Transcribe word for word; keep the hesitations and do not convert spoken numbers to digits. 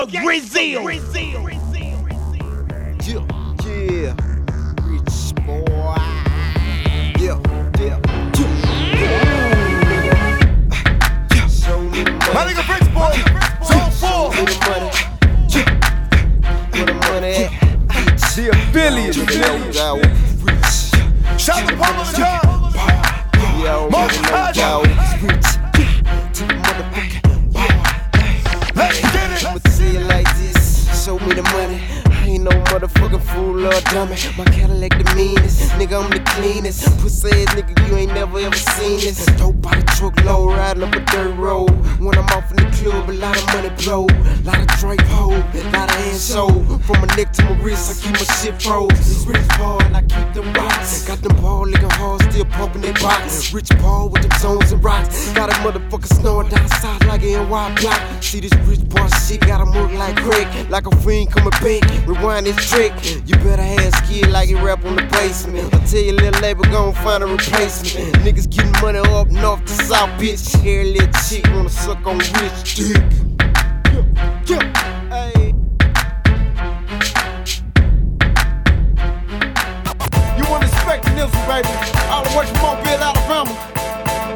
Brazil. Yeah, yeah, rich boy. Yeah, yeah, yeah. Show me the money. My nigga Rich Boy, Zone four. Show me the money. Yeah. Where the money at? The affiliate. Shout out to Pablo the John. Yeah, Mark yo, rich. To the motherfucking boy. Let's get it. I'ma say it like this. Show me the money. I ain't no motherfucking fool or dummy. My Cadillac the meanest, nigga I'm the cleanest. Pussy ass nigga, you ain't never ever seen this. Dope by the truckload, riding up a dirt road. When I'm off in the club, a lot of money blow. Lot of Drake hold, lot of ass show. From my neck to my wrist, I keep my shit froze. Rich Paul and I keep them rocks. Got them ball licking hard, still pumping they box. Rich Paul with them zones and rocks. Got a motherfucker snowing down south like an N Y block. See this rich boy shit, got him look like Craig. Like a fiend coming back. Rewind this trick, you better have skill like he rap on the basement. I tell you, little label gon' find a replacement. Niggas getting money up north to south, bitch. Hair little chick wanna suck on rich dick.